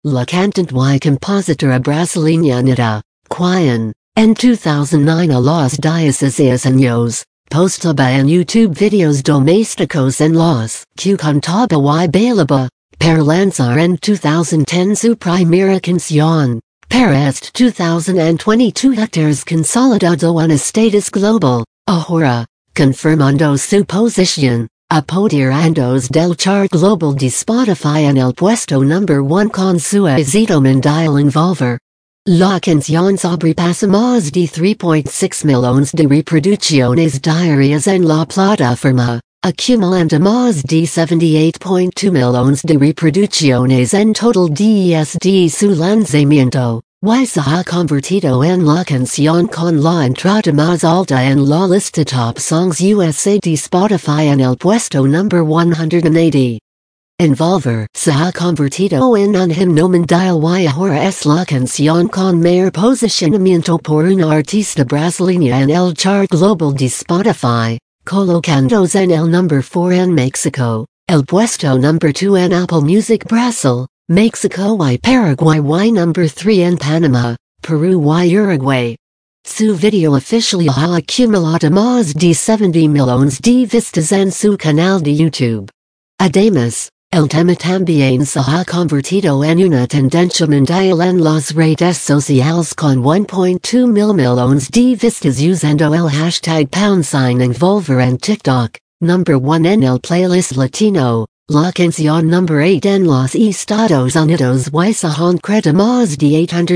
La cantante y compositora brasileña Anitta, quien, en 2009 a los 16 años, postaba en YouTube videos domésticos en los que cantaba y bailaba, para lanzar en 2010 su primera canción. Para este 2022 Hector's consolidado un status global, ahora, confirmando su posición, apoderando del chart global de Spotify en el puesto number 1 con su éxito mundial Envolver. La canción sobrepasa más de 3.6 millones de reproducciones diarias en la plataforma, acumulando más de 78.2 millones de reproducciones en total desde su lanzamiento, y se ha convertido en la canción con la entrada más alta en la lista Top Songs USA de Spotify en el puesto number 180. Envolver se ha convertido en un himno mundial y ahora es la canción con mayor posicionamiento por una artista brasileña en el chart global de Spotify, colocándose en el number 4 en México, el puesto number 2 en Apple Music Brasil, México y Paraguay y number 3 en Panamá, Perú y Uruguay. Su video oficial ha acumulado más de 70 millones de vistas en su canal de YouTube. Además, el tema también se ha convertido en una tendencia mundial en las redes sociales con 1.2 mil millones de vistas usando el hashtag #Envolver en TikTok, number 1 en el playlist latino, la canción number 8 en los Estados Unidos y se han creado más de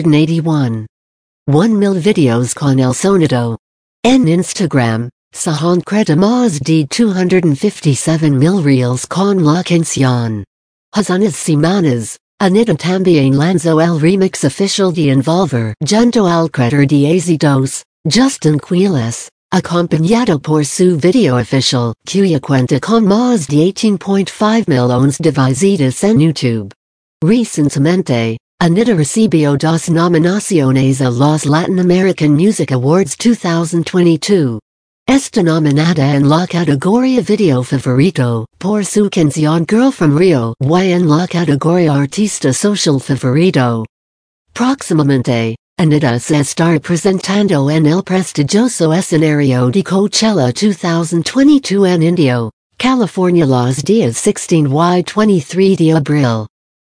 881,000 videos con el sonido. En Instagram, se han creado más de 257,000 reels con la canción. Hace unas semanas, Anitta también lanzó el remix oficial de Envolver junto al creador de éxitos, Justin Quiles, acompañado por su video oficial, cuya cuenta con más de 18.5 millones de visitas en YouTube. Recientemente, Anitta recibió 2 nominaciones a los Latin American Music Awards 2022. Está nominada en la categoría Video Favorito por su canción Girl from Rio y en la categoría Artista Social Favorito. Próximamente, Anitta se estará presentando en el prestigioso escenario de Coachella 2022 en Indio, California los días 16 y 23 de abril.